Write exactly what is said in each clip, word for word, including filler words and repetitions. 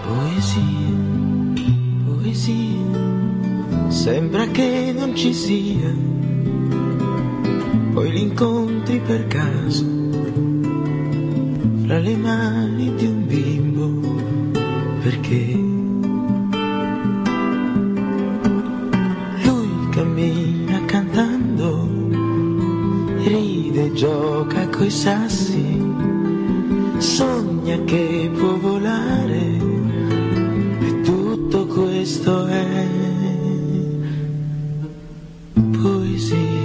Poesia, poesia, sembra che non ci sia, poi li incontri per caso fra le mani di un bimbo, perché lui cammina cantando, ride, gioca coi sassi, sogna che può volare, e tutto questo è poesia.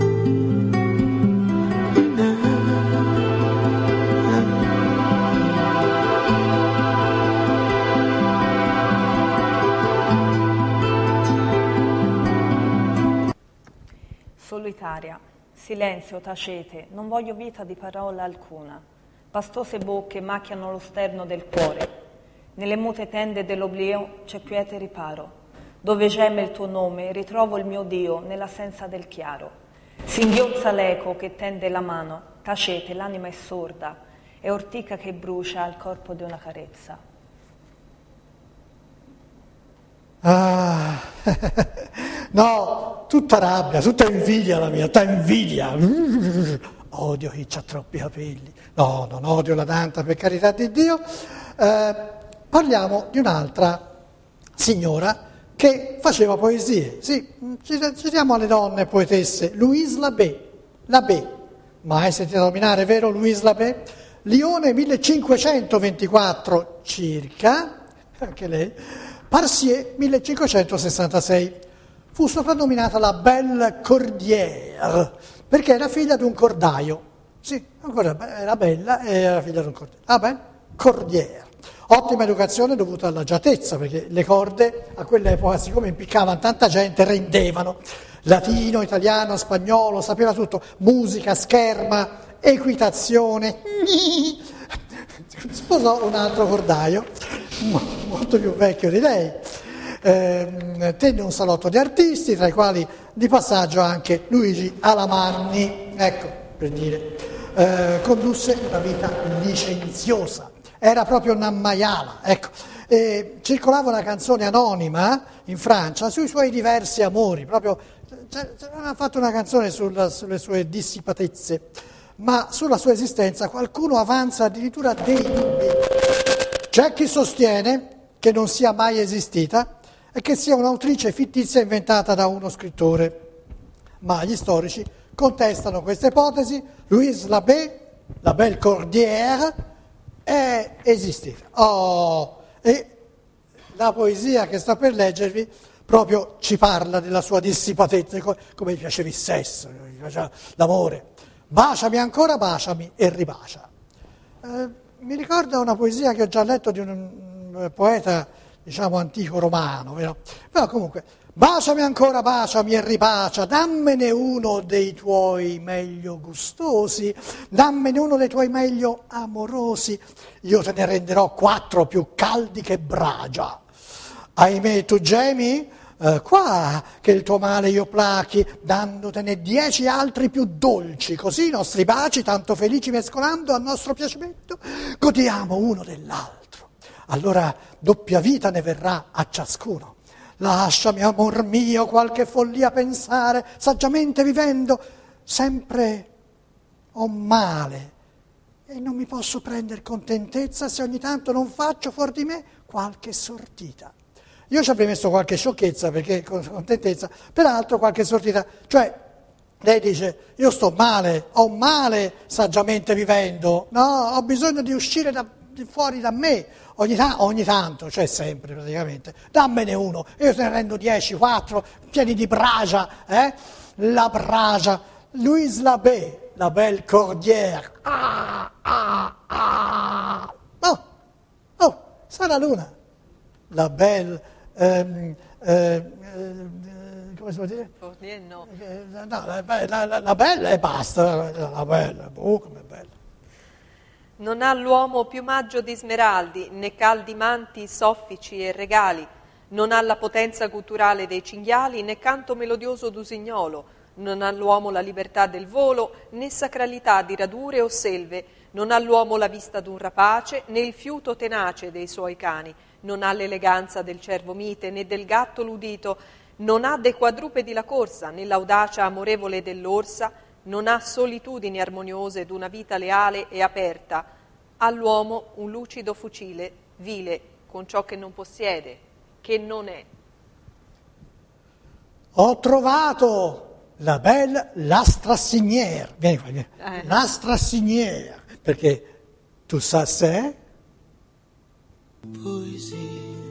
Solitaria, silenzio, tacete, non voglio vita di parola alcuna. Pastose bocche macchiano lo sterno del cuore. Nelle mute tende dell'oblio c'è quiete riparo. Dove geme il tuo nome ritrovo il mio Dio nell'assenza del chiaro. Singhiozza l'eco che tende la mano, tacete, l'anima è sorda, è ortica che brucia al corpo di una carezza. Ah, no, tutta rabbia, tutta invidia la mia, tutta invidia. Odio chi ha troppi capelli. No, non odio la Danta, per carità di Dio. Eh, parliamo di un'altra signora che faceva poesie. Sì, citiamo alle donne poetesse. Louise Labé, Labé, mai sentita nominare, vero Louise Labé? Lione millecinquecentoventiquattro circa, anche lei. Parsier millecinquecentosessantasei. Fu soprannominata la Belle Cordière perché era figlia di un cordaio. Sì, era bella e era figlia di un cordaio. Ah beh, Cordière. Ottima educazione dovuta all'agiatezza, perché le corde a quell'epoca, siccome impiccavano tanta gente, rendevano. Latino, italiano, spagnolo, sapeva tutto. Musica, scherma, equitazione. Sposò un altro cordaio, molto più vecchio di lei, eh, tenne un salotto di artisti, tra i quali di passaggio anche Luigi Alamanni, ecco, per dire, eh, condusse una vita licenziosa, era proprio una maiala, ecco, e circolava una canzone anonima in Francia sui suoi diversi amori, proprio, aveva fatto una canzone sul, sulle sue dissipatezze, ma sulla sua esistenza qualcuno avanza addirittura dei dubbi. C'è chi sostiene che non sia mai esistita e che sia un'autrice fittizia inventata da uno scrittore, ma gli storici contestano questa ipotesi. Louise Labé, la Belle Cordière, è esistita. Oh, e la poesia che sto per leggervi proprio ci parla della sua dissipatezza, come gli piaceva il sesso, gli piaceva l'amore. Baciami ancora, baciami e ribacia. Eh, mi ricorda una poesia che ho già letto di un, un poeta, diciamo, antico romano, vero? Però comunque, baciami ancora, baciami e ribacia, dammene uno dei tuoi meglio gustosi, dammene uno dei tuoi meglio amorosi, io te ne renderò quattro più caldi che bragia. Ahimè, tu gemi? Uh, qua che il tuo male io plachi, dandotene dieci altri più dolci, così i nostri baci, tanto felici mescolando al nostro piacimento, godiamo uno dell'altro. Allora doppia vita ne verrà a ciascuno. Lasciami, amor mio, qualche follia pensare, saggiamente vivendo, sempre ho male e non mi posso prendere contentezza se ogni tanto non faccio fuor di me qualche sortita. Io ci avrei messo qualche sciocchezza, perché con contentezza, peraltro qualche sortita, cioè lei dice io sto male, ho male saggiamente vivendo, no, ho bisogno di uscire da, di fuori da me, ogni, ta- ogni tanto, cioè sempre praticamente, dammene uno, io te ne rendo dieci, quattro, pieni di bragia, eh? La bragia, Louise Labé, la Belle Cordière, ah, ah, ah, oh, oh, sarà l'una, la Belle... Um, uh, uh, come si può dire? Cordière no. Uh, no la, la, la, la bella e basta, la, la bella, oh come bella. Non ha l'uomo piumaggio di smeraldi, né caldi manti, soffici e regali, non ha la potenza culturale dei cinghiali, né canto melodioso d'usignolo, Non ha l'uomo la libertà del volo, né sacralità di radure o selve. Non ha l'uomo la vista d'un rapace, né il fiuto tenace dei suoi cani. Non ha l'eleganza del cervo mite, né del gatto ludito. Non ha dei quadrupedi la corsa, né l'audacia amorevole dell'orsa. Non ha solitudini armoniose d'una vita leale e aperta. Ha l'uomo un lucido fucile, vile, con ciò che non possiede, che non è. Ho trovato la belle Lastrassinière. Vieni qua, vieni. Eh. Lastrassinière. Perché tu sai se? Poesie